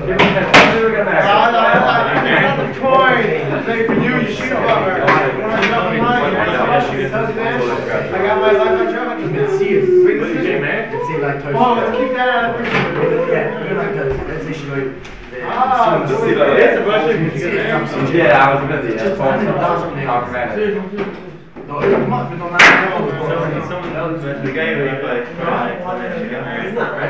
Another toy. Say for you, you shoot lover. I got my life on track. You can see it. Wait, this is it, man. Oh, let's keep that out of the let's say she like. Yeah, I was busy. No, come on, but no matter someone else, the guy who you play. It's not right.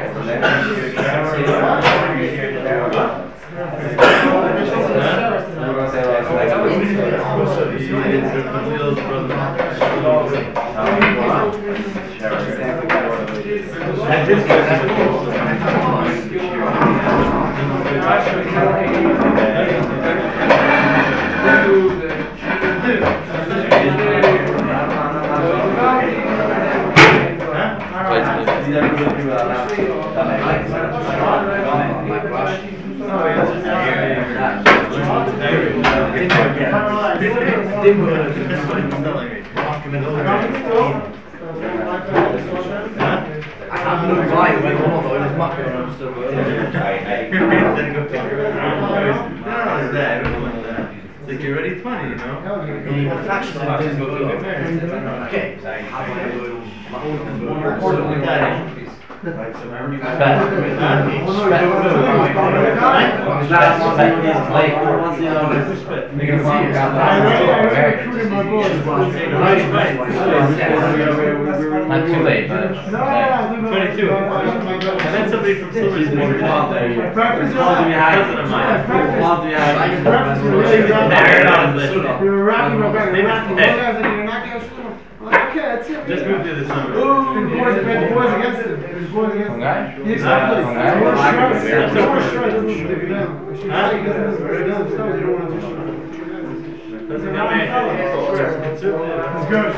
Like you're already 20, you know? Not too late, but 22. I met somebody from Silver Spring. Okay, that's it. Just move to this number. Boys against him. Boys against him. Exactly. Let's go.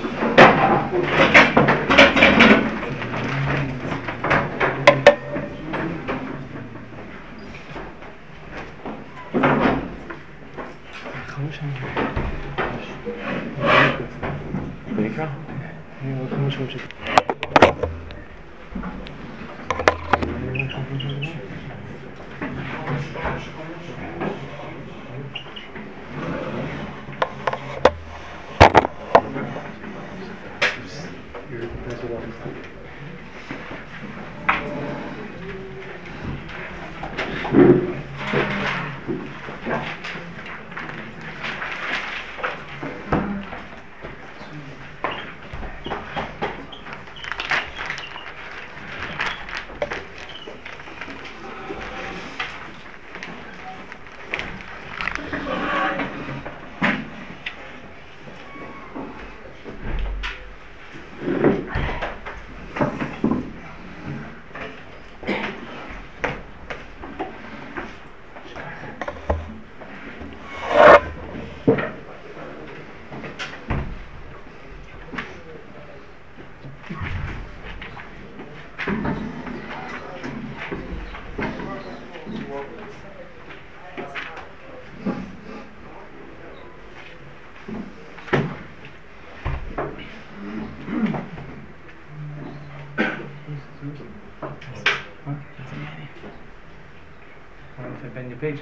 Page.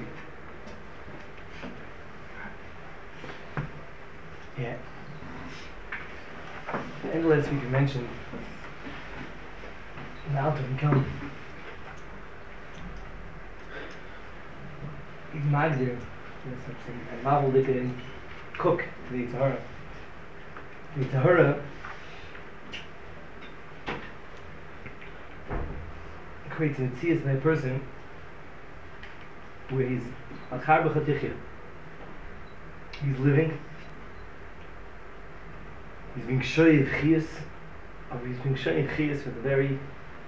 Yeah. The end of last week you mentioned now to become he's Magdir. And Marvel they can cook to the Yitzhara. The Yitzhara creates an Tzias in a person where he's living, he's being shoyiv chiyas, or he's being shoyiv chiyas for the very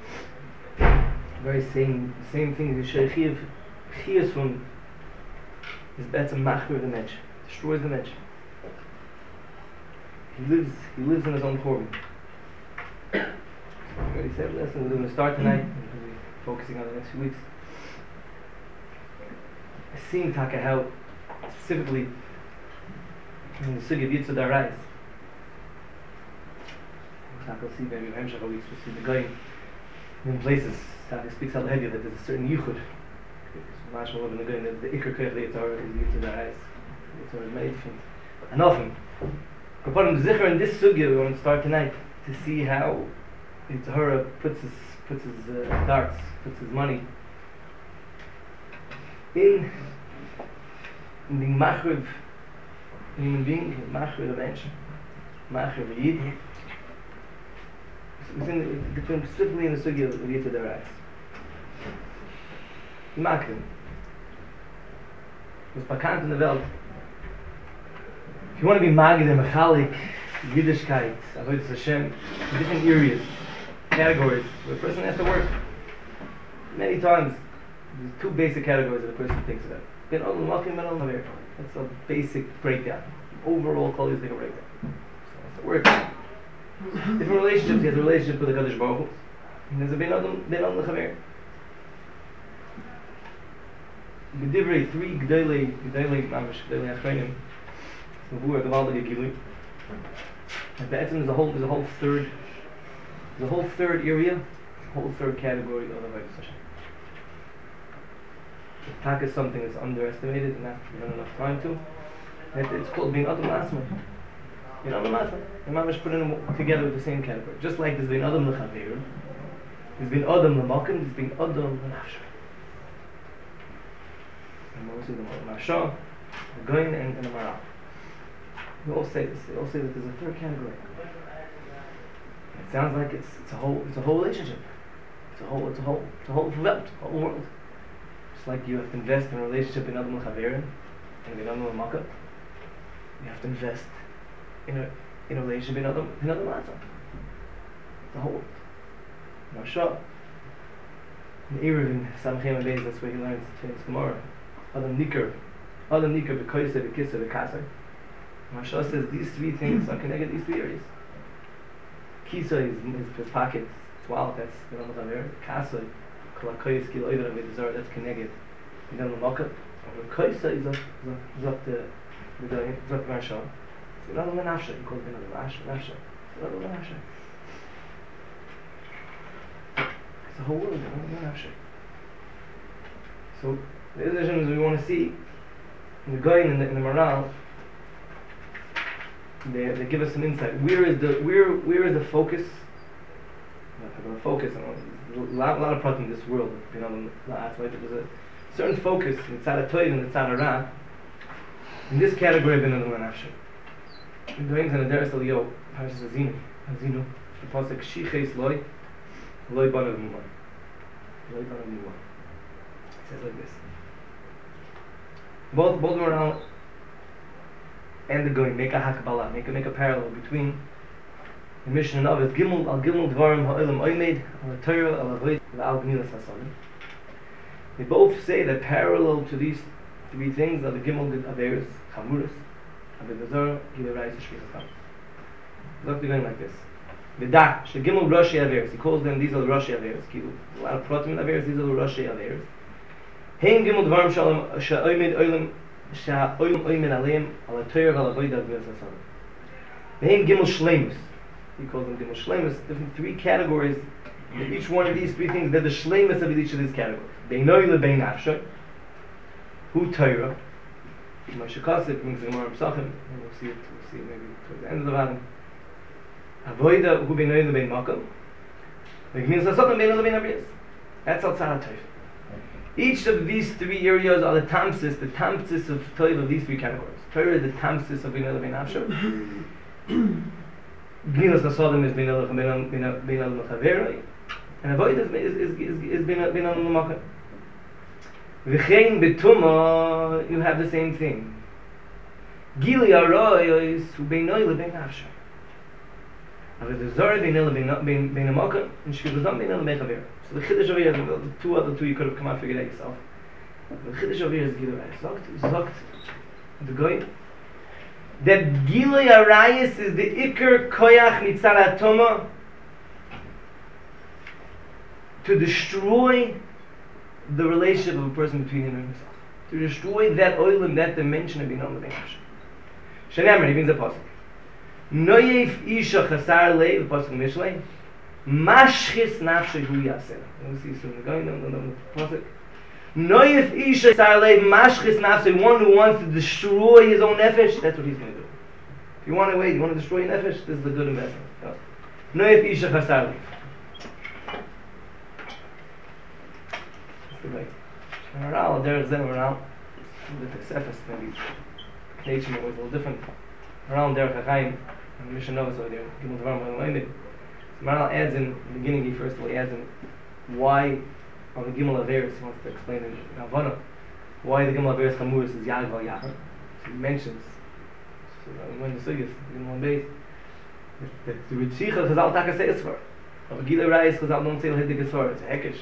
same thing. He's shoyiv chiyas from his better machmer the match, destroys the match. He lives in his own korban. We already said last time we're going to start tonight, and we'll be focusing on the next few weeks. Seeing Taka how specifically in the Sugi of Yitzhak Darais, we'll see maybe Hemshach weeks, we'll see the guy in places Taka speaks al that there's a certain yichud Mashma Love in the Goyin, the Iker Koyach the Yitzhar is Yitzhar the Reis. Yitzhar is many different. And often, upon the Zichar in this sugya we want to start tonight to see how Yitzhar puts his darts, puts his money in being machriv, human being, machriv a mensch, machriv a yid. Specifically in the sugya of Yitzhar the Reis. Makrim. Was bekannt in der Welt. If you want to be magid and mechalik, Yiddishkeit, Avodas Hashem, different areas, categories where a person has to work. Many times, there's two basic categories that a person thinks about. Ben Adam Makim, Ben Adam Havir. That's a basic breakdown. Overall, holistic breakdown. So that's the work. Different relationships. He has a relationship with the Kadosh Baruch Hu. And there's a Ben Adam Havir. Gedivrei, three G'dolei Mamash, G'dolei Achreinim, Mavur, Gavaldige Gilui. And Be'etzim is a whole third area, a whole third category of Avodas Hashem. Tak is something that's underestimated and not given enough time to. It's called being Adam Asma. Being Adam Asma. And Mamash put them together with the same category. Just like there's been Adam L'Chavir, there's been Adam L'Makim, there's been Adam L'Nafshay. And mostly the Marsha, the Goyin, and the Maral. We all say this. They all say that there's a third category. It sounds like it's a whole relationship. It's a whole world, a whole world. Just like you have to invest in a relationship in Adam L'Chaverin and in Adam L'Makah, you have to invest in a relationship in Adam L'Matzah. It's a whole world. Marsha, in Erev in Samchem Abayz, that's where he learns the famous Gemara. Adam Nikar, B'Koyse, B'Kisse, B'Kasser. Marsha says these three things are connected, these three areas. Kisa is his pocket, his wallet, that's B'Nam L'Chaver. Kasa, Kol HaKoyes, Kil Oiver, V'Dezor, that's connected. B'Nam L'Makah. And Koyse is up the Marsha. It's B'Nam L'Nafshay, he calls B'Nam L'Nafshay. B'Nam L'Nafshay. It's a whole world, B'Nam L'Nafshay. So, the other visions we want to see in the Goyin and the Maral, they give us some insight. Where is the focus? Not going to focus on a lot of problems in this world. You know, there's a certain focus in Tzad HaTov and the Tzad HaRa. In this category, of B'Nam L'Nafshay. The Goyin's and the Deres Eliyah, Parashas Azinu, the pasuk Shiches Loi Banav Muman. Loi Banav Muman. It says like this. Both Maral and the Goyin make a hakbala, make a parallel between the mission of it. Gimel Dvarim Ha'olam Oimed Al Torah Al Avoid Al Gnilas Hasadim. They both say that parallel to these three things are the Gimel Averis Chamuris, Avedazar Gilei Reis Shvichas Ham. Look, they're going like this. V'dah Shegimel Roshi Averis. He calls them, these are the Roshi Averis. A lot of Pratim Averis. These are the Roshi Averis. Hein Gimel Dvarim Sha'omed Oilam Oimed Aleim Al Torah Al Avoid Al Gnilas Hasadim. Hein Gimel Shleimus. He calls them Gimel Shleimus. Different three categories. In each one of these three things, they're the Shleimus of each of these categories. Beinoi lebein Nafshay. Hu Torah. Moshe Kasif brings the Gemara Pesachim. We'll see it maybe towards the end of the Vadim. Avoida hu beinoi lebein Makam. Gnilas Hasadim beinoi lebein Abrius. That's outside Torah. Each of these three areas are the tamsis of Torah of these three categories. Torah is the tamsis of beinoi lebein Nafshay. Gnilas Hasadim is beinoi lebein L'Chaveroi. And avoid is been on the market. V'chein betuma, you have the same thing. Gili aroy is beinoi lebein Nafshay. Avedazar beinoi lebein Makam, and shvivazam beinoi lebein Chaver. So the chiddush over here, the two you could have come out and figured out yourself. The chiddush over here is Gili Arayis. Zogt the Goy that Gili Arayis is the Iker Koyach Mitzad HaToma to destroy the relationship of a person between him and himself. To destroy that oilim, that dimension of Beinam Lebein Nafshay. Shenemar, he means a pasuk. Noyef isha chasar lei, the pasuk in Mishlei. Mashchis nafshay hu yaseh. We'll see soon. The pasuk. Noyef isha sarlei mashchis nafsei, one who wants to destroy his own nefesh, that's what he's going to do. If you want to wait, you want to destroy your nefesh, this is a good investment. Noyef isha sarlei. That's the way. Maral, there is then Maral. The Tesefes, maybe Knetchen was a little different. Around there, Chachaim, and Mishnah over there, Gimel Dvarim Ha'olamid. Maral adds in the beginning, he first of all adds in why on the Gimel Averis, he wants to explain in Havana, why the Gimel Averis Chamuris is Yad Val Yachar. So he mentions, so when the Sugis, Gimel Beis, that the Ritzicha Chazal Taka says for, but Gila Reis Chazal don't say Hidig is for, it's a Hekesh.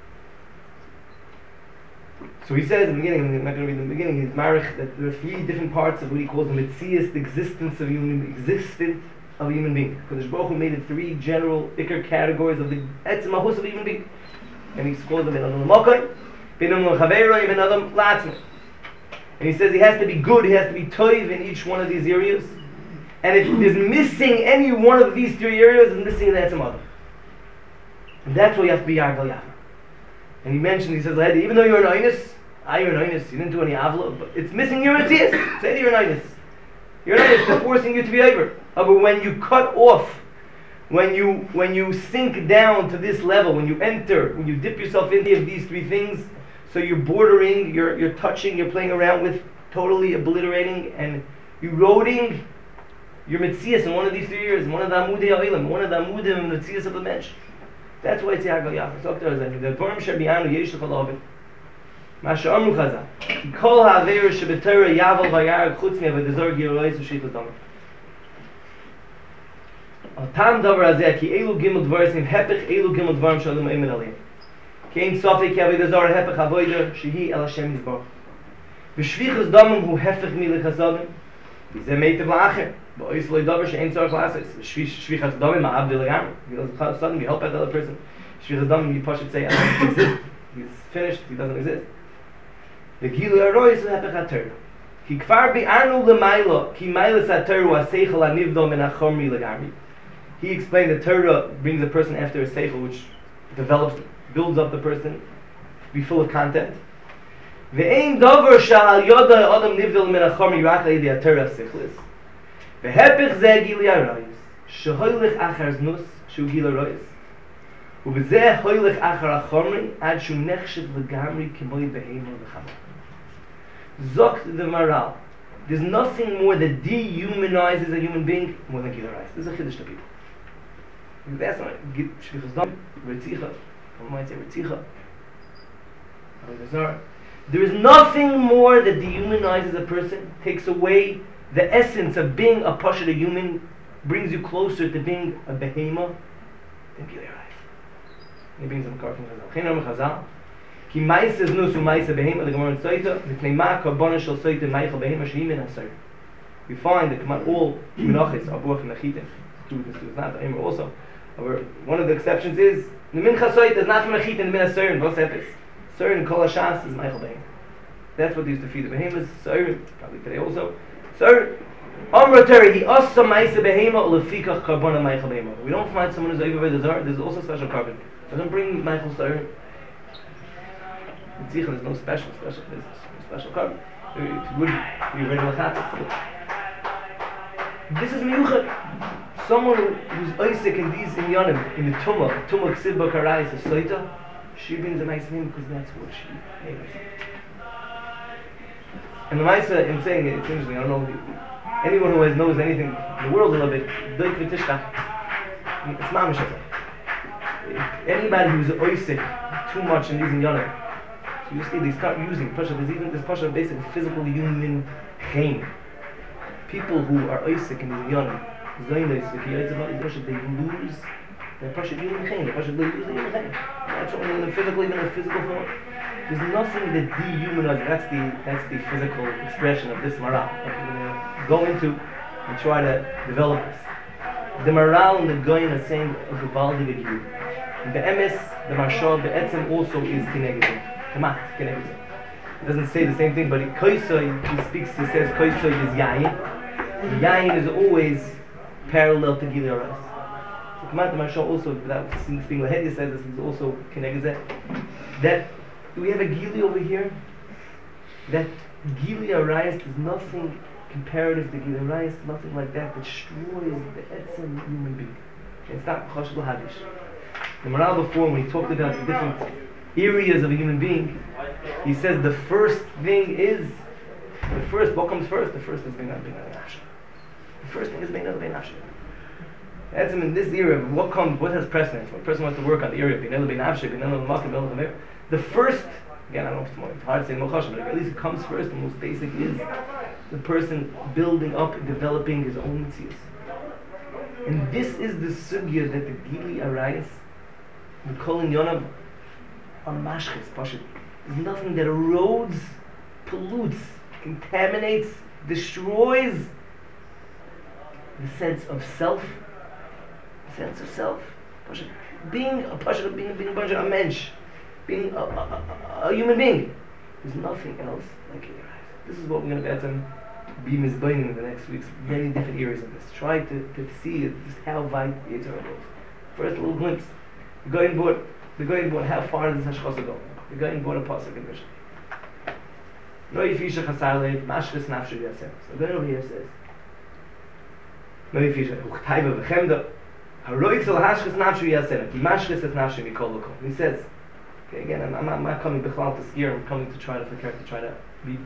So he says in the beginning, I'm not going to read in the beginning, he's marich that there are three different parts of what he calls the mitzias, the existence of a human being. Kodesh Baruch Hu made it three general ikar categories of the etzem mahus of a human being. And he calls them ben adam l'mokai, ben adam l'chaveiroi, ben adam l'atzmei. And he says he has to be good, he has to be toiv in each one of these areas. And if there's missing any one of these three areas, it's missing the etzem adam. And that's why you have to be Yad Val Yachar. And he mentioned, he says, even though you're an oinus, you're an oinus, you didn't do any avla, but it's missing your mitzias. Say you're an oinus. You're an oinus, they're forcing you to be over. But when you cut off, when you sink down to this level, when you enter, when you dip yourself into these three things, so you're bordering, you're touching, you're playing around with, totally obliterating and eroding your mitzias in one of these 3 years, one of the amudei ha'olam, one of the amudim mitzias of the mensch. That's why it's Yad Val Yachar. So there is the Dvarim Shebianu Yesh L'Chalavin. Masha Amru Chazal. Kol ha'aveir sheb'Torah Yavel Vayarag Chutz Me'avodazor Girois U'Sheichus Damim. Al Tam Davar Hazeh Ki Elu Gimel Dvarim Sim Hepech Elu Gimel Dvarim Shalom Eimen Aleim. Kein Sofek Yavodazor Hepech Avodah Shehi El Hashem Yisborach. B'Shvichus Damim Hu Hepech Milech Hasadim. B'Zeh Meitav La'acher. Ba'ois Lo Davar She'en Tzorach La'asos. Shvichus Damim Ma'abdil L'Gam. Suddenly we help out the other person. Shvichus Damim, you should say, I don't exist. He's finished, he doesn't exist. The Gilu Arois Hepech HaTorah. Ki Kfar Bi'anu L'Maylo Ki Mailas HaTorah Wa Seichel HaNivdo Min HaChomri L'Gami. He explained that Torah brings a person after a seichel, which develops, builds up the person, be full of content. Ve'ein davar sha'al yoda adam nivdel min ha'chomri rak le'idi ha'torah seichlis. Ve'hepich zeh gili ha'rois, shehoylech achar znus, shu gili ha'rois. U'bezeh hoylech achar ha'chomri, ad shu nechshev l'gamri k'moi behema v'chama. Zokt the Maral. There's nothing more that dehumanizes a human being more than gili ha'rois. This is a chiddush to people. That's not shvichus dam, ritzicha. One might say ritzicha. There is nothing more that dehumanizes a person, takes away the essence of being a pasha, a human, brings you closer to being a behema than gili ha'rois. He brings them car from Chazal. Chenam Chazal. Ki ma'is is nus u'ma'is behema, the Gemara in Soita, v'pnei ma karbona shel Soita ma'ich behema shehi min ha'sayr. We find that all menachis are brought from the chitim. It's not the Eimer also. One of the exceptions is the mincha soita is not from a chit and the min ha'sayr, vos epis. Sir and kol hashas is meichel behema. That's what they used to feed the behemoths. Sir, probably today also. Sir, Amr Teri, he also ma'isa behema ulefikach karbona meichel behema. We don't find someone who's over the zar. There's also special carbon. Doesn't bring meichel sir. In Tzich, there's no special. There's no special carbon. It would be regular chatzis. This is miyuchat. Someone who's Isaac in these inyanim, in the Tumah Ksibba Karais of Soita, she brings a nice name because that's what she made herself. And the Maisa, in saying it, it's interesting, I don't know, anyone who knows anything in the world a little bit, Doik V'Tishtach, it's mamish. Anybody who's Isaac too much in these inyanim, so you see they start using Pasha, there's even this Pasha basic physical human chain. People who are Isaac in these inyanim, they lose their Pasha human chain, they lose the human chain. That's only in the physical, even in the physical form. There's nothing that dehumanizes. That's the physical expression of this Maral. That we're going to go into and try to develop this. The Maral and the Goyin are saying a Gevaldi V'Gil. The Emes, the Marshal, the Etzem also is Kinegizim. Kamat, Kinegizim. It doesn't say the same thing, but Koisoi, he says Koisoi is Yayin. Yayin is always parallel to Gili Ha'rois. So Kamat the Marshal also, without being Lahedi says this, is also Kinegizim. That we have a Gili over here? That Gili Arayis is nothing comparative to Gili Arayis, nothing like that destroys the etzem human being. It's not Chosh Hadish. The Maral before, when he talked about the different areas of a human being, he says the first thing is, what comes first? The first is Bein Nafshe. The first thing is Bein Nafshe. That's in this area. What has precedence? When a person wants to work on the area, Bein Nafshe, the first, again, I don't know if it's hard to say Mochash, but at least it comes first. The most basic is the person building up and developing his own mitzvahs. And this is the sugya that the Gili Arayis, the Kol Inyonav, are mashchis, pashut. There's nothing that erodes, pollutes, contaminates, destroys the sense of self. The sense of self. Pashut. Being a pashut, being a bunch of a mensch, being a human being. There's nothing else like Gili Arayis. This is what we're going to be misbinding in the next weeks. Many different areas of this. Try to see just how wide the Yitzhak goes. First, a little glimpse. The guy bought how far does Hashchasa go? The guy bought a pasuk in Mishnah. No yifisha chasarle mashchis nafshe yasem. So the guy over here says, no yifisha uchtayva v'chemda haroitzel hashchis nafshe yasem ki mashchis et nafshe mikol l'kol. He says, okay, again, I'm not coming bichlal to scare. I'm coming to try to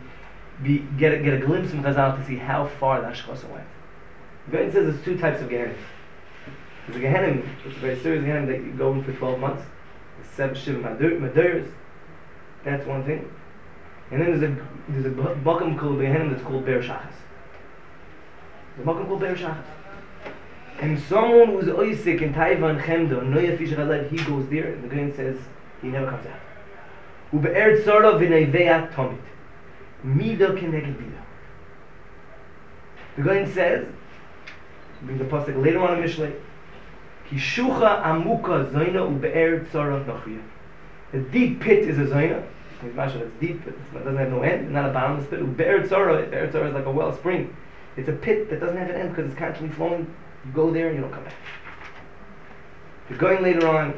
get a glimpse from Chazal to see how far the Hashchasa went. The guy says there's two types of Gehenim. There's a Gehenim, it's a very serious Gehenim that you go in for 12 months. There's 7 Shiva Maduras. That's one thing. And then there's a Makam called Gehenim that's called Be'er Shachas. There's a Makam called Be'er Shachas. And someone who's oisik in Taiva and Chemda, Noya Fish Chalad, he goes there, and the guy says he never comes out. Ube'er Tzara v'neiveya Tomit. Mida keneged mida. The Goyen says, bring the pasuk later on in Mishlei, Kishucha amuka zoina ube'er tzara nachriya. A deep pit is a zoina. It's deep, it doesn't have no end, it's not a bottomless pit. Ube'er tzara is like a wellspring. It's a pit that doesn't have an end because it's constantly flowing. You go there and you don't come back. The Goyen later on,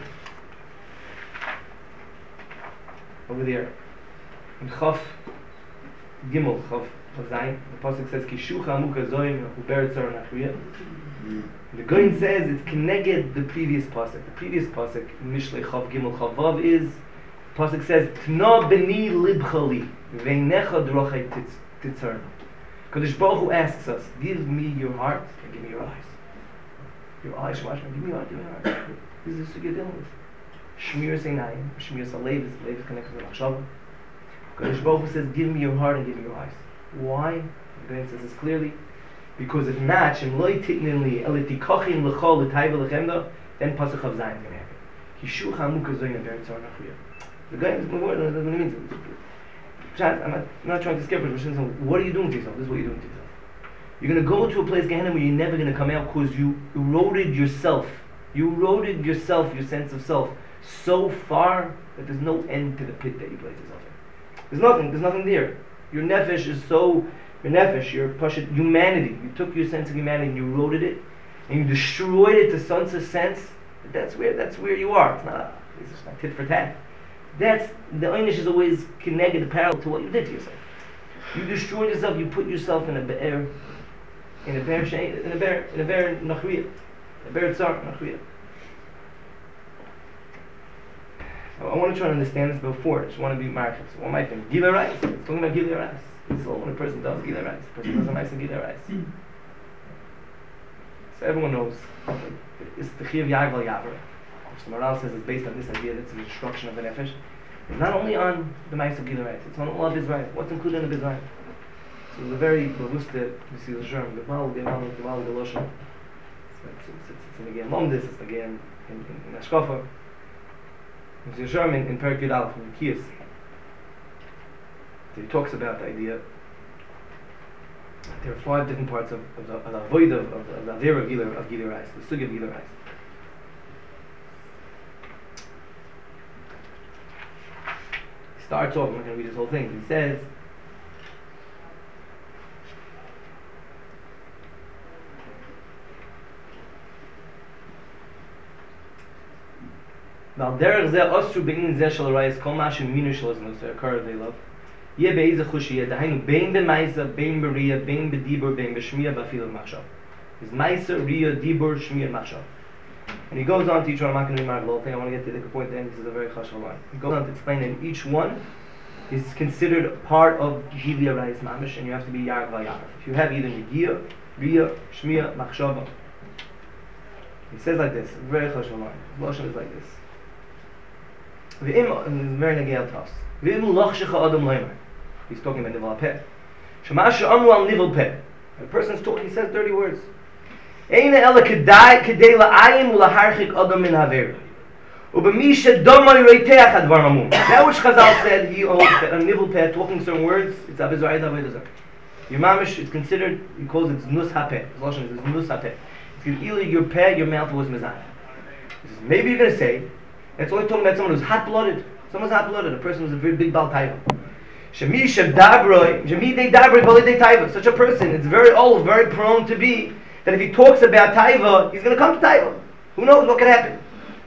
over there, in Chaf Gimel Chav Zayin, the pasuk says Kishucha amuka zoin ube'er tzara nachriya. The Goyen says it's connected the previous pasuk. The previous pasuk, Mishlei Chav Gimel Chavav, is the pasuk says Tna b'ni libchali v'einecha d'rochei titzarna. Kadosh Baruch Hu asks us, give me your heart and give me your eyes. Your eyes, Shemash, give me your heart, give me your heart. This is the sugya dealing with. Shmir Seinayim, Shmir Salev is connected to Machshava. Kadosh Baruch Hu says, give me your heart and give me your eyes. Why? The Goyen says this clearly. Because if not, Shem loy titninli elitikachin l'chol l'tayva l'chemda, then pasuk of Zayin is going to happen. Kishucha amuka zoyin be'er tzara nachriya. The guy is moving. That's what it means. I'm not trying to scare people. What are you doing to yourself? This is what you're doing to yourself. You're going to go to a place, Gehenna, where you're never going to come out because you eroded yourself. You eroded yourself, your sense of self, so far that there's no end to the pit that you place yourself in. There's nothing there. Your nefesh is so, your nefesh, your pashut, humanity. You took your sense of humanity and you eroded it, and you destroyed it to sense of sense. That's where you are. It's not tit for tat. That's, the einish is always connected, parallel to what you did to yourself. You destroyed yourself, you put yourself in a be'er nachriya, a be'er tzar nachriya. I want to try to understand this before. I just want to be marked. So what am I thinking? Gilei Arayis. It's talking about Gilei Arayis. It's all when a person does Gilei Arayis. A person does a nice Gilei Arayis. So everyone knows it's the Chiyav Yavel Yaver, which the Maral says is based on this idea that it's the destruction of the nefesh. It's not only on the Ma'is of Gilei Arayis, it's on all of Bizrayim. What's included in the Bizrayim? So it's a very robust, you see the Sherm, the Mal, the Loshan. It's again Lomdis, it's again in Ashkofa. It's the Sherm in Perek Yud Aleph, in Kiyas. So he talks about the idea there are 5 different parts of the void of the Avera of Gilei Arayis, the Sugi of Gilei Arayis. He starts off, I'm not going to read this whole thing, he says, ועל דרך זה אסור בעניין זה של הרייס כל מה שמינו שלו זה נושא הקרב אליו יהיה באיזה חוש יהיה דהיינו בין במייסה, בין בריאה, בין בדיבור, בין בשמיע ואפילו במחשב is מייסה, ריאה, דיבור, שמיע, מחשב and he goes on to each one. I'm not going to read the whole thing. I want to get to the point at the end. This is a very chashuv line. He goes on to explain that each one is considered part of Gili Arayis Mamish, and you have to be Yarg Vayar. If you have either Negiya, Riya, Shmiya, Machshava. He says like this, a very chashuv line. His Lashon is like this. V'im, and it's very Negel Tafs. V'im lachshecha adam leimer. He's talking about Nivel Peh. Shema she'amru al Nivel Peh. A person's talking, he says dirty words. Eina ela kedai la'ayin u'laharchik adam min haver. Ubemi she'domai reiteach advar mamum. That which Chazal said, he holds that on Nivel Peh, talking certain words, it's abizarayit avodah. Your mamish is considered, he calls it znus hapeh. His Lashon is znus hapeh. It's either your peh, your mouth was mezayah. Maybe you're going to say, it's only talking about someone who's hot-blooded. Someone's hot-blooded, a person who's a very big bal taiva. Shemi she'dabroi, shemi de dabroi balei taiva. Such a person, it's very old, very prone to be, that if he talks about taiva, he's going to come to taiva. Who knows what could happen?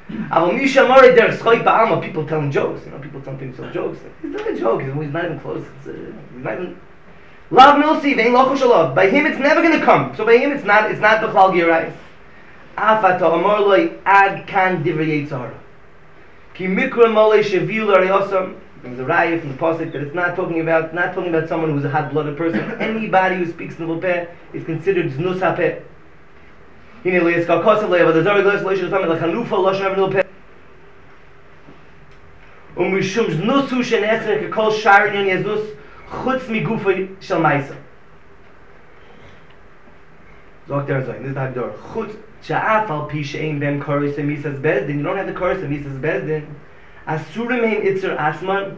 People telling jokes, people telling themselves jokes. He's not a joke, he's not even close. He's not even... Lav milsi, vein lochos shalav. By him it's never going to come. So by him it's not b'chlal girais. Afata amar loy ad kan divrei yitzhara. Ki mikra mole sheviu l'ariyosam. There's a raya from the pasuk that it's not talking about someone who's a hot-blooded person. Anybody who speaks Nivel Peh is considered znus hapeh. Hine le'yitzkal kosev le'avadazari gleis le'ishu l'tamid l'chanufa l'ashon av Nivel Peh. Umishum znusu she'neser kekol sharin yon yezus chutz migufa shel maisa. Zog there zog, this is the Hagdor. Chutz sha'af al pi she'ein bem koris emisas bezdin. You don't have the koris emisas bezdin. Asurim heim itzer asman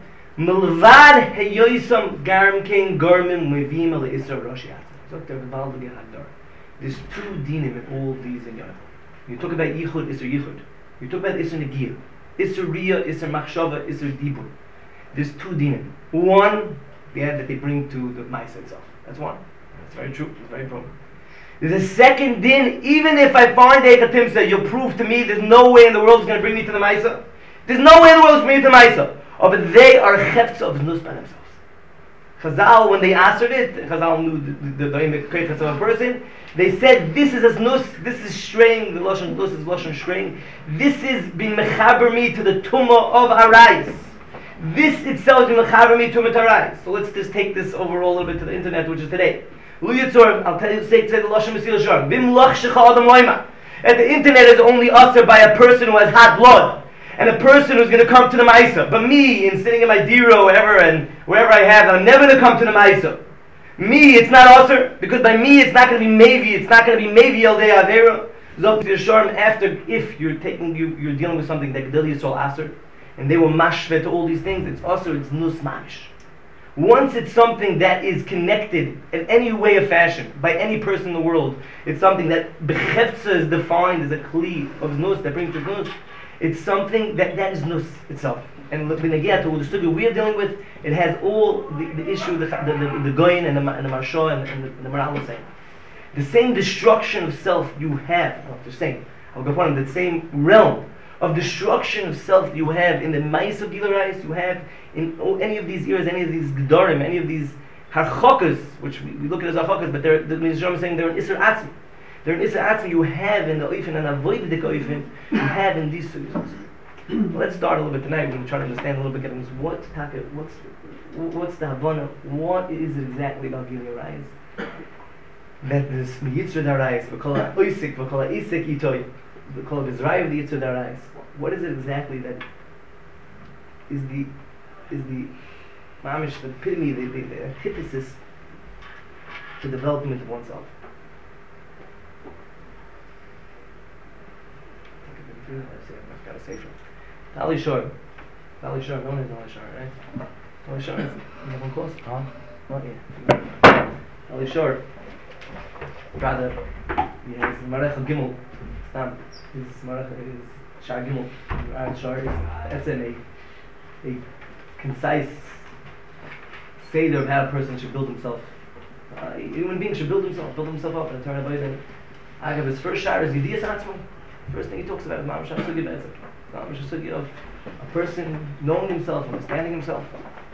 milvad heyoisam garm king garmim mevim ale isra roshi asman. Zog there Gevaldige Hagdor. There's two dinim in all these in Yonah. You talk about yichud, isra yichud. You talk about isra negiyah, isra riyah, isra machshava, isra dibur. There's two dinim. One, that they bring to the Maisa itself. That's one. That's very true. It's very proven. There's a second din. Even if I find Eikatimsa, you'll prove to me there's no way in the world is going to bring me to the Maisa. There's no way in the world is going to bring me to the Maisa. Oh, but they are chefts of nus by themselves. Chazal, when they answered it, Chazal knew the kreichas of a person. They said, this is a nus, this is straying, the Lashon nus is Lashon straying. This is being mechaber me to the tumah of Arayis. This itself is mechaber me to Arayis. So let's just take this overall a little bit to the internet, which is today. I'll tell you, say the Lashon Mesil Shar. Bim lach shecha adam loima. And the internet is only uttered by a person who has hot blood. And a person who's going to come to the Maisa. But me, in sitting in my diro or whatever, and wherever I have, I'm never going to come to the Maisa. Me, it's not usher, because by me it's not going to be Mevi, it's not going to be Mevi Yaldei Avera. Zok Yisharm, after, if you're dealing with something that Gedil Yisrael Aser, and they were mashve to all these things, it's usher, it's nus mamish. Once it's something that is connected in any way or fashion by any person in the world, it's something that bechefza is defined as a kli of nus that brings to nus. It's something that is nus itself. And when they get to the study we're dealing with, it has all the issue, the goyin and the marsha and the moral saying. The same destruction of self you have, the same the same realm of destruction of self you have in the Ma'is of Gilarais, you have in any of these eras, any of these Gedarim, any of these Harchokas, which we look at as Harchokas, but the Mizram is saying they're in Isser Atzmi. They're in Isser Atzmi you have in the Oifen and Avoid the Oifen, you have in these suggestions. Let's start a little bit tonight. We're going to try to understand a little bit. What's the Havana? What is it exactly about Gilarais? That this Yitzhak Darais, we call it Oisik, we call it Isik Itoy, we call it Israel the Yitzhak Darais. What is it exactly that is the mamish, the epitome, the antithesis to development of oneself? I've got to say from Ali Shor. Ali Shor, no one is Ali Shor, right? Ali Shor is one close? Huh? Not yet. Ali Shor. Brother, he has Marech Gimel. His Marech is Shar Gimel. Ali Shor is that's a concise seder of how a person should build himself. A human being should build himself up and turn about it. I have his first shar is Yediyas Atzmo. First thing he talks about is Mamash HaSugya Be'etzem. Mamash HaSugya of a person knowing himself, understanding himself.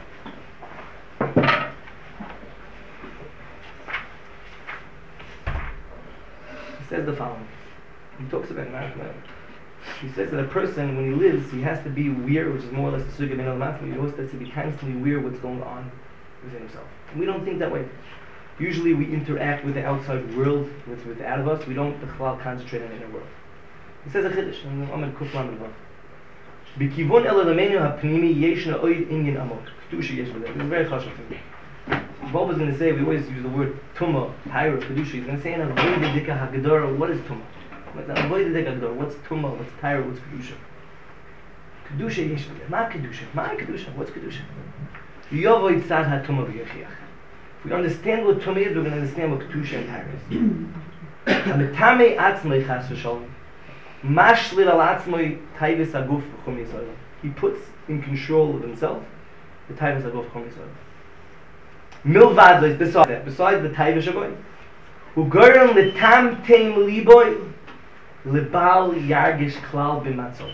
He says the following. He talks about Mamash. He says that a person, when he lives, he has to be aware, which is more or less the Sugya Ben Al-Matma. He always has to be constantly aware of what's going on within himself. And we don't think that way. Usually we interact with the outside world, with out of us. We don't concentrate on the inner world. He says a chiddush in Amud Kuf Lamed Vav. B'kivon el elemenu hapnimi yeshna oid inyan amot. Kedusha yesh b'deh. This is very chashuv for me. Bob was going to say, we always use the word tumah, tyra, kedusha. He's going to say in avodah dika hagedara, what is tumah? Avodah dika hagedara. What's tumah? What's tyra? What's kedusha? Kedusha yesh b'deh. Ma kedusha. What's kedusha? Yovoid tzad hatumah v'yechiach. If we understand what tumah is, we're going to understand what kedusha and tyra is. Hametame atzmei chas v'shalom. Mashlir al atzmoi taivis aguf v'chum yisrael. He puts in control of himself the taivis aguf v'chum yisrael. Milvad is besides the taivis agoy. Ugorim letam teim liboy lebal yargish klal b'matzol.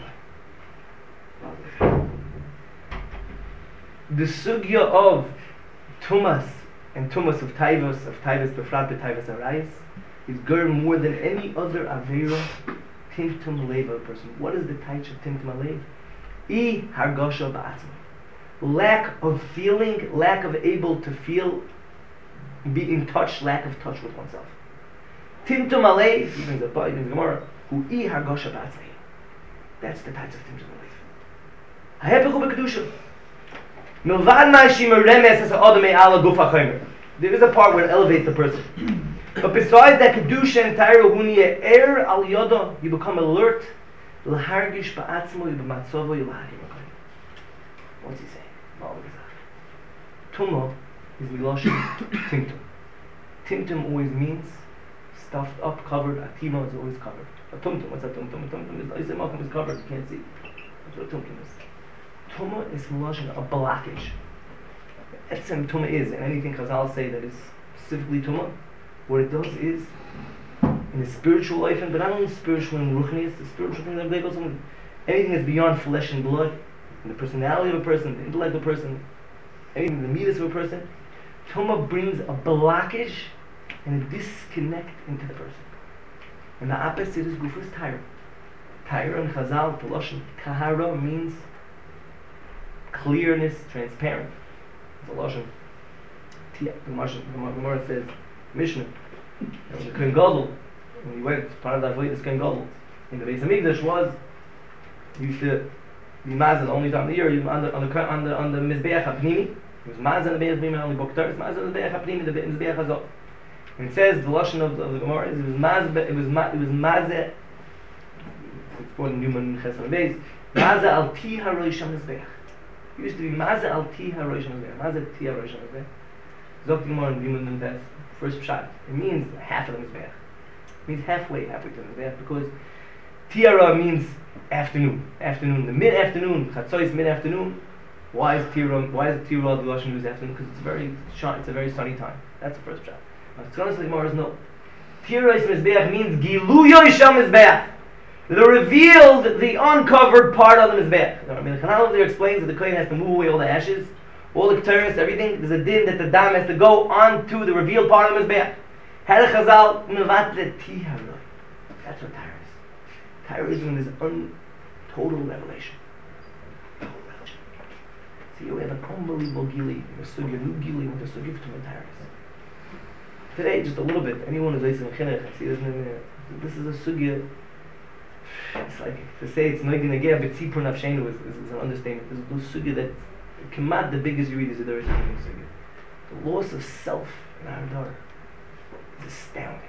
The sugya of tumas and tumas of taivos befrat b'taivos arayis is gur more than any other avera. Timtum lev of a person. What is the taich of timtum lev? I hargasha ba'atzma. Lack of feeling, lack of able to feel, be in touch, lack of touch with oneself. Timtum lev, he brings a part, he brings Gemara, hu I hargasha ba'atzma. That's the taich of timtum lev. Hahepechu b'kedusha. Milvad ma'ashim remes as ha'adamei ala guf ha'chomer. There is a part where it elevates the person. But besides that kedusha and tyra, when you err al yoda, you become alert. L'hargish ba'atzmo b'matzovo yilahagim. What's he saying? Tumah is miloshin timtum. Timtum always means stuffed up, covered. Atima is always covered. A tumtum, what's a tumtum? A tumtum is malkum is covered. You can't see. That's what a tumtum is. Tumah is miloshin a blockage. Etzem tumah is, and anything Chazal say that is specifically tumah. What it does is, in the spiritual life, but not only spiritual and ruchnius, the spiritual thing that goes on, anything that's beyond flesh and blood, and the personality of a person, the intellect of a person, anything, the midas of a person, Tumah brings a blockage and a disconnect into the person. And the opposite is Gufus Tyra. Tyra and Chazal, Toloshin, Tahara means clearness, transparent. Toloshin. The Gemara says, Mishnah, the Kohen Gadol, when he went, part of that avodas Kohen Gadol, in the Beis Hamikdash was, he used to be mazel only time of the year, he was on the Mizbeach HaPnimi, he was mazel on the Beis Hamikdash, only Boktar, he was mazel on the Mizbeach HaPnimi, the Mizbeach HaZot. And it says, the Lashon of the Gemara is, it was mazel, it's called in Newman Chesed Beis, mazel al ti harosh HaMizbeach. It used to be mazel al ti harosh HaMizbeach, mazel ti harosh HaMizbeach. Zok the Gemara in Newman Chesed. First pshat, it means half of the mizbeach. It means halfway to the mizbeach, because tiara means afternoon. The mid-afternoon, chatzois mid-afternoon. Why is tiara the lashon used afternoon? Because it's a very sunny time. That's the first pshat. Now, Tzonos Gemara is no. Tiara mizbeach means giluyo yisham mizbeach. The revealed, the uncovered part of the mizbeach. I mean, the Chanal there explains that the kohen has to move away all the ashes. All the ketores, everything, there's a din that the dam has to go onto the revealed part of his mizbeach. Had Chazal mevatle tihara. That's what Tyra is. Tyra is when there's total revelation. Total revelation. See, we have an unbelievable gili, a sugya, new gili, with a sugya to Tyra is. Today, just a little bit. Anyone who's listening to Chinuch, see, this is a sugya. It's like to say it's not going to get, but tzipur nafshenu is an understatement. There's a sugya that. Kamat, the biggest you read is there is nothing. The loss of self in our daughter is astounding.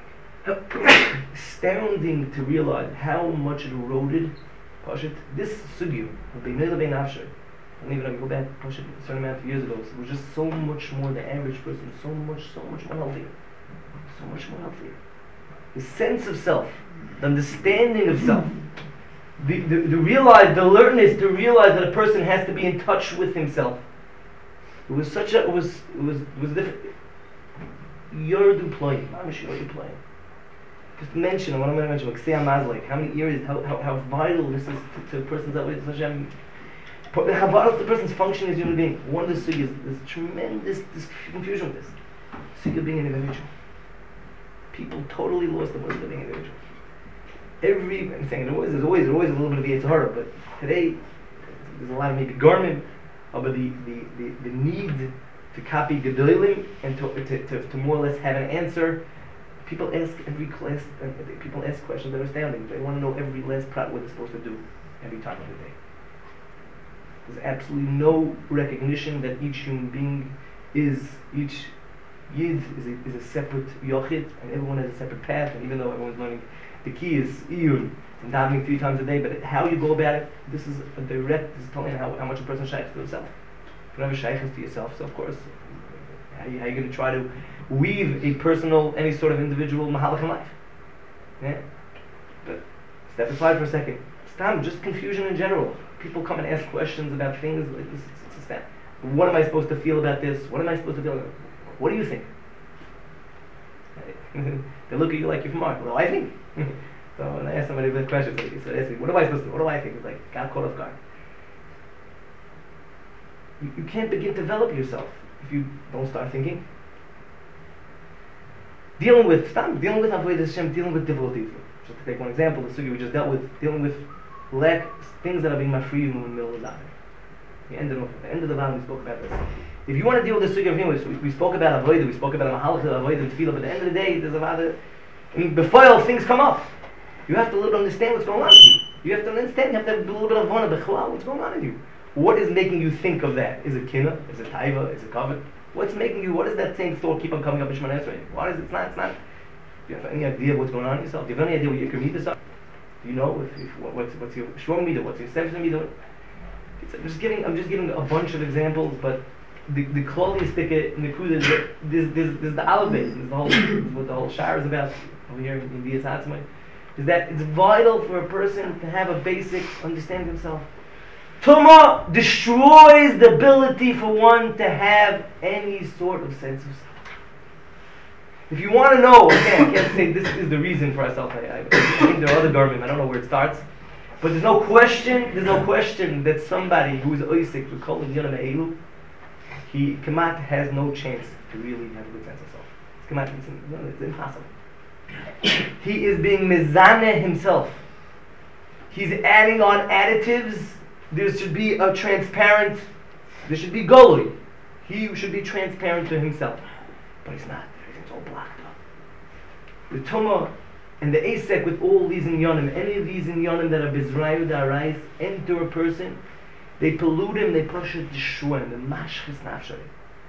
Astounding to realize how much it eroded. Pashat, this sugya of Beinei Lebein Nafshay. And even if you go back, Pashat, a certain amount of years ago, it was just so much more the average person, so much more healthier. So much more healthier. The sense of self, the understanding of self. The alertness to realize that a person has to be in touch with himself. It was different. You're playing. just mention, what I'm going to mention, like Ksei HaMazlik, how many areas, how vital this is to a person's Avodas Hashem, how vital to the person's function as a human being. One of the sugyas, there's tremendous confusion with this. Sugya being an individual. People totally lost the most of being an individual. I'm saying there's always a little bit of Yetzer Hara, but today there's a lot of maybe garment, but the need to copy Gedolim and to more or less have an answer. People ask every class, people ask questions that are astounding. They want to know every last prat what they're supposed to do every time of the day. There's absolutely no recognition that each human being each Yid is a separate Yochid, and everyone has a separate path, and even though everyone's learning, the key is Iyun, and davening 3 times a day, but how you go about it, this is telling you how much a person shaykhs to himself. If you don't have a shaykhs to yourself, so of course, how are you going to try to weave a personal, any sort of individual mahalach in life? Yeah? But step aside for a second. Stam, just confusion in general. People come and ask questions about things like this. It's a step. What am I supposed to feel about this? What am I supposed to feel about it? What do you think? They look at you like you're from Mars. What do I think? So when I ask somebody this question, so they ask me, what am I supposed to do? What do I think? It's like, got caught off guard. You can't begin to develop yourself if you don't start thinking. Dealing with Avodas Hashem, dealing with difficulties. Just to take one example, the sugya we just dealt with, dealing with things that are being mafriyim in the middle of the davening. At the end of the davening, we spoke about this. If you want to deal with the sugya of English, we spoke about avodah, we spoke about mahalach, avodah, and tefillah, but at the end of the day, there's before things come up. You have to understand what's going on in you. You have to understand, you have to have a little bit of vana, b'chalal, what's going on in you. What is making you think of that? Is it kina? Is it taiva? Is it kavod? What is that same thought keep on coming up in Shemona Esrei? What is it? It's not. Do you have any idea of what's going on in yourself? Do you have any idea what your midas are? Do you know what's your shor midah? What's your seventh midah? I'm just giving a bunch of examples, but the klali sticker nekuda, there's the aleph base, and what the whole shire is about over here in Dias Hatzmai, is that it's vital for a person to have a basic understanding of himself. Tumah destroys the ability for one to have any sort of sense of self. If you want to know, again, I can't say this is the reason for ourselves. I think there are other garments. I don't know where it starts, but there's no question that somebody who is oisik with kol yonam elu, he kamat has no chance to really have a good sense of self. It's impossible. He is being mizaneh himself. He's adding on additives. There should be there should be golui. He should be transparent to himself. But he's not. Everything's all blocked up. The Tumah and the Asek with all these inyanim, any of these inyanim that are bizrayu da'arais, enter a person, they pollute him, they push it, destroy him. The mashchis nafshay.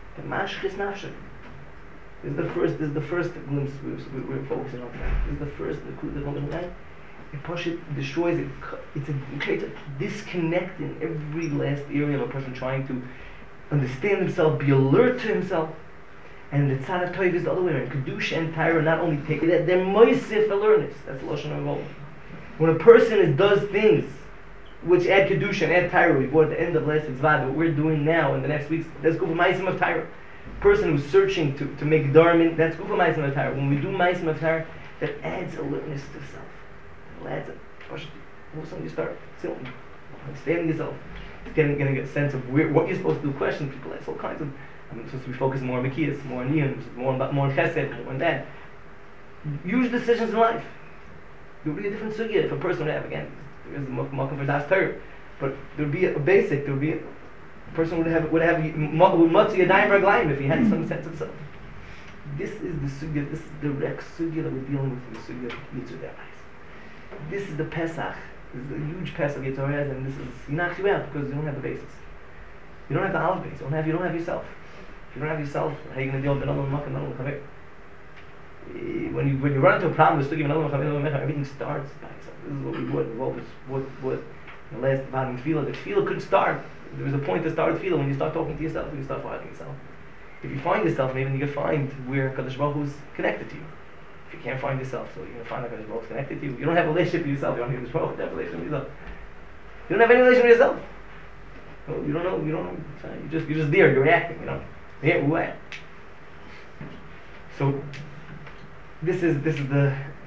This is the first glimpse we're focusing on tonight. This is the first the it pushes it, destroys it. It creates a disconnect in every last area of a person trying to understand himself, be alert to himself. And the tzad toiv is the other way around. Kedusha and Torah not only take it, they're moisif alertness. That's Lashon HaVol. When a person does things which add Kedusha and add Torah, we brought at the end of last week's vad, what we're doing now in the next weeks, that's Gufa Maisim of Torah. Person who's searching to make Dharmin, that's Gufa Maisim of Torah. When we do Maisim of Torah, that adds alertness to self. It adds it. All of a sudden you start sitting, understanding yourself, getting a sense of what you're supposed to do. Questions, people ask all kinds of. I'm supposed to be focused more on Mekiyas, more on Niyun, more on Chesed, more on that. Huge decisions in life. There would be a different sugya if a person would have, again, there is a Malkum for Das Torah, but there would be a basic, there would be a person would have Matzi Yadayim Raglayim if he had some sense of self. This is the sugya, this is the direct sugya that we're dealing with in the sugya of Mitzvah. This is the Pesach. This is a huge Pesach Yetzer Hara, and this is, he knocks you out because you don't have the basis. You don't have the olive base, you don't have yourself. If you don't have yourself, how are you going to deal with another Makam, another Chavir? When you run into a problem with Sugi, another Chavir, everything starts by yourself. This is what we would. What the last Vadim Tefillah, the Tefillah could start. There was a point to start Tefillah when you start talking to yourself, when you start fighting yourself. If you find yourself, maybe you can find where Kadosh Baruch Hu is connected to you. If you can't find yourself, so you're going to find that Kadosh Baruch Hu is connected to you. You don't have a relationship with yourself, you don't have a Kadosh Baruch Hu, have a relationship with yourself. You don't have any relationship with yourself. You don't know. You're just there, you're reacting, Yeah, what? So this is the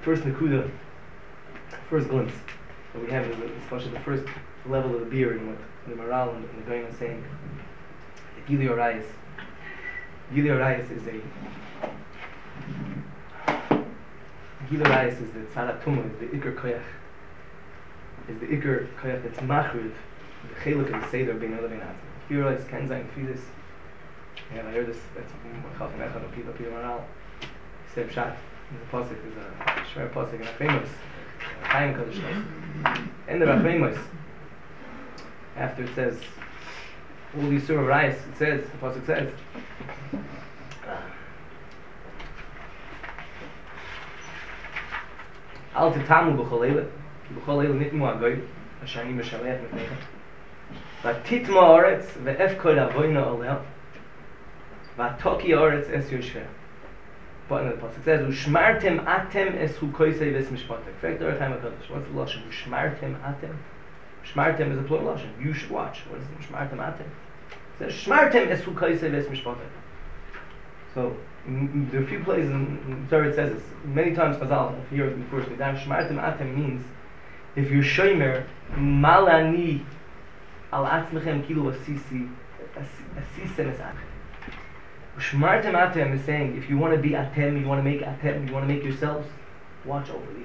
first Nakuda, first glimpse that we have is especially the first level of the beer in what the Maral and the Goyim are saying. The Gili Orayis. Gili Orayis is the Tzara Tumah, is the Iker Koyach. Is the Iker Koyach that's Machrid, the Cheluk of the Seder being other than that. Gili Orayis can zayin Fidus. Yeah, I heard this, that's Chacham Echad of Peter Maral. He said Pshat. The Pasuk is a Shmer Pasuk in Achreimos. Chaim Kadosh. End of Achreimos. After it says, all these Surah Rayas, it says, the Pasuk says, Al titamu b'chol eile nitmu agoy, asher ani meshaleach mepnecha. V'titma haaretz ve'efkod avoyna oleh, v'atoki haaretz es yoshveh. But in the Pasuk says, Ushmartem atem es hu koisei ves mishpatek. Fragt Orach Chaim HaKadosh, what's the Lashon? Ushmartem atem? Shmartem is a plural Lashon. You should watch. What is it? Shmartem atem? It says, Shmartem es hu koisei ves mishpatek. So, there are a few places in Torah it says this. Many times Chazal, if you hear it before, Shmartem atem means, if you're shomer, malani al atzmechem kilu asisi es atem. Shmartem atem is saying, if you want to be atem, you want to make atem, you want to make yourselves, watch over these.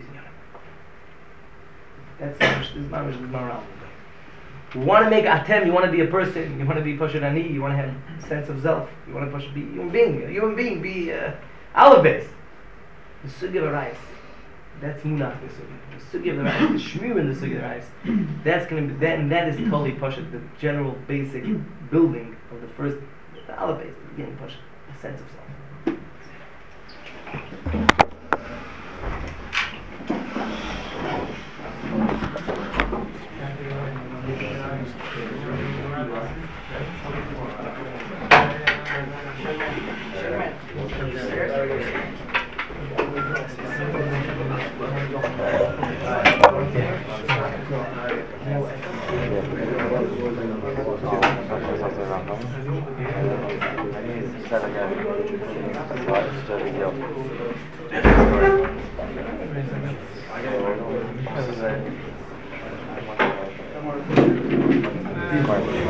That's this Maral. You want to make atem, you want to be a person, you want to be Pashut Ani, you want to have a sense of self, you want to be a human being, be alabes. The Sugi of Arayis, that's Munach the Sugi. The Sugi of the Arayis, the Shmir in the Sugi of the Arayis, that's going to be, that, and that is totally Pashut, the general basic building of the first, the alabes, the beginning Pashut, the sense of self.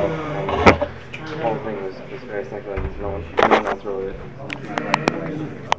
The whole thing was very cyclical. No one else wrote it.